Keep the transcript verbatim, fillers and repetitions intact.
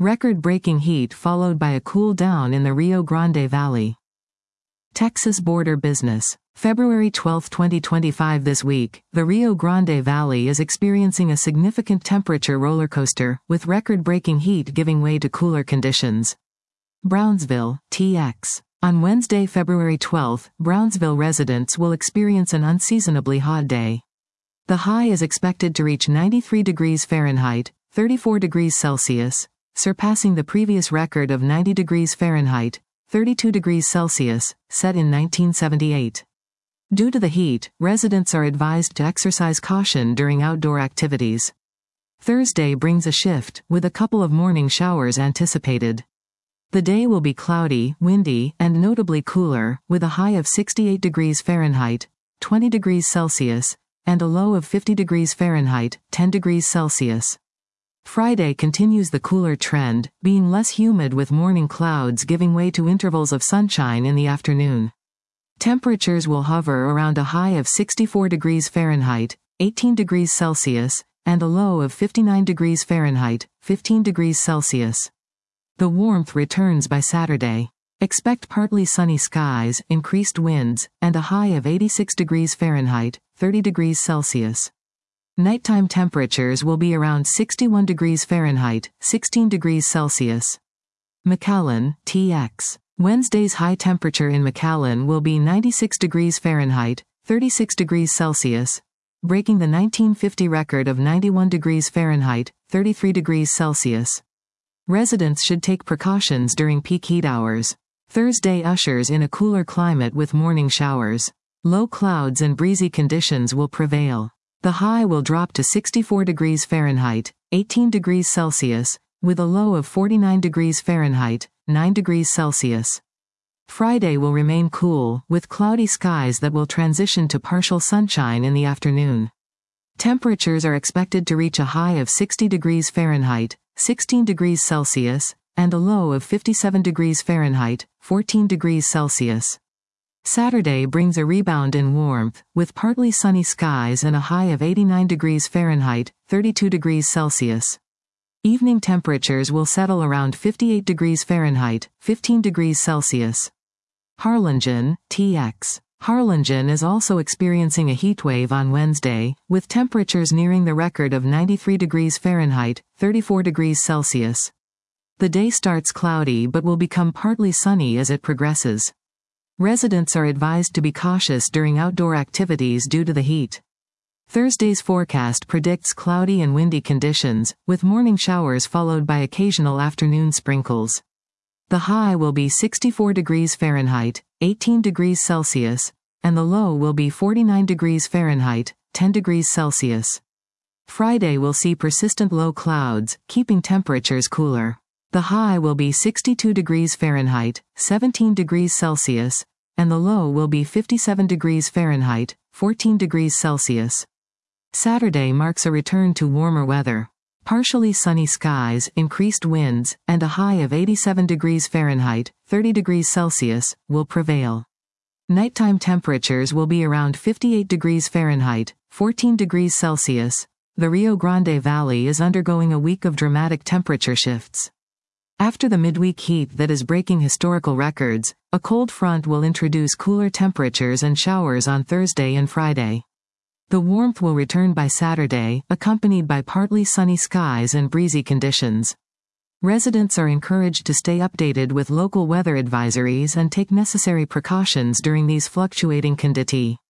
Record-breaking heat followed by a cool down in the Rio Grande Valley. Texas border business. February twelfth twenty twenty-five. This week, the Rio Grande Valley is experiencing a significant temperature rollercoaster, with record-breaking heat giving way to cooler conditions. Brownsville, T X. On Wednesday, February twelfth, Brownsville residents will experience an unseasonably hot day. The high is expected to reach ninety-three degrees Fahrenheit, thirty-four degrees Celsius, surpassing the previous record of ninety degrees Fahrenheit, thirty-two degrees Celsius, set in nineteen seventy-eight. Due to the heat, residents are advised to exercise caution during outdoor activities. Thursday brings a shift, with a couple of morning showers anticipated. The day will be cloudy, windy, and notably cooler, with a high of sixty-eight degrees Fahrenheit, twenty degrees Celsius, and a low of fifty degrees Fahrenheit, ten degrees Celsius. Friday continues the cooler trend, being less humid with morning clouds giving way to intervals of sunshine in the afternoon. Temperatures will hover around a high of sixty-four degrees Fahrenheit, eighteen degrees Celsius, and a low of fifty-nine degrees Fahrenheit, fifteen degrees Celsius. The warmth returns by Saturday. Expect partly sunny skies, increased winds, and a high of eighty-six degrees Fahrenheit, thirty degrees Celsius. Nighttime temperatures will be around sixty-one degrees Fahrenheit, sixteen degrees Celsius. McAllen, T X. Wednesday's high temperature in McAllen will be ninety-six degrees Fahrenheit, thirty-six degrees Celsius, breaking the nineteen fifty record of ninety-one degrees Fahrenheit, thirty-three degrees Celsius. Residents should take precautions during peak heat hours. Thursday ushers in a cooler climate with morning showers. Low clouds and breezy conditions will prevail. The high will drop to sixty-four degrees Fahrenheit, eighteen degrees Celsius, with a low of forty-nine degrees Fahrenheit, nine degrees Celsius. Friday will remain cool, with cloudy skies that will transition to partial sunshine in the afternoon. Temperatures are expected to reach a high of sixty degrees Fahrenheit, sixteen degrees Celsius, and a low of fifty-seven degrees Fahrenheit, fourteen degrees Celsius. Saturday brings a rebound in warmth, with partly sunny skies and a high of eighty-nine degrees Fahrenheit, thirty-two degrees Celsius. Evening temperatures will settle around fifty-eight degrees Fahrenheit, fifteen degrees Celsius. Harlingen, T X. Harlingen is also experiencing a heatwave on Wednesday, with temperatures nearing the record of ninety-three degrees Fahrenheit, thirty-four degrees Celsius. The day starts cloudy but will become partly sunny as it progresses. Residents are advised to be cautious during outdoor activities due to the heat. Thursday's forecast predicts cloudy and windy conditions, with morning showers followed by occasional afternoon sprinkles. The high will be sixty-four degrees Fahrenheit, eighteen degrees Celsius, and the low will be forty-nine degrees Fahrenheit, ten degrees Celsius. Friday will see persistent low clouds, keeping temperatures cooler. The high will be sixty-two degrees Fahrenheit, seventeen degrees Celsius, and the low will be fifty-seven degrees Fahrenheit, fourteen degrees Celsius. Saturday marks a return to warmer weather. Partially sunny skies, increased winds, and a high of eighty-seven degrees Fahrenheit, thirty degrees Celsius, will prevail. Nighttime temperatures will be around fifty-eight degrees Fahrenheit, fourteen degrees Celsius. The Rio Grande Valley is undergoing a week of dramatic temperature shifts. After the midweek heat that is breaking historical records, a cold front will introduce cooler temperatures and showers on Thursday and Friday. The warmth will return by Saturday, accompanied by partly sunny skies and breezy conditions. Residents are encouraged to stay updated with local weather advisories and take necessary precautions during these fluctuating conditions.